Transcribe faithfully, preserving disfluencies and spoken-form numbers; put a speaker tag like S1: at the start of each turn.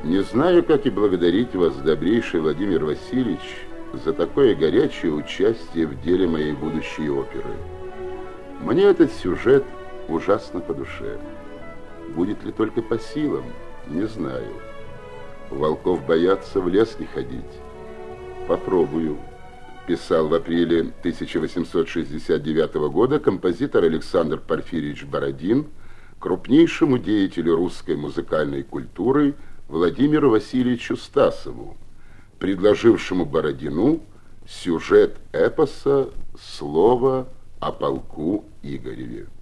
S1: Не знаю, как и благодарить вас, добрейший Владимир Васильевич, за такое горячее участие в деле моей будущей оперы. Мне этот сюжет ужасно по душе. Будет ли только по силам, не знаю. Волков боятся в лес не ходить. Попробую. Писал в апреле тысяча восемьсот шестьдесят девятого года композитор Александр Порфирьевич Бородин крупнейшему деятелю русской музыкальной культуры Владимиру Васильевичу Стасову, предложившему Бородину сюжет эпоса «Слово о полку Игореве».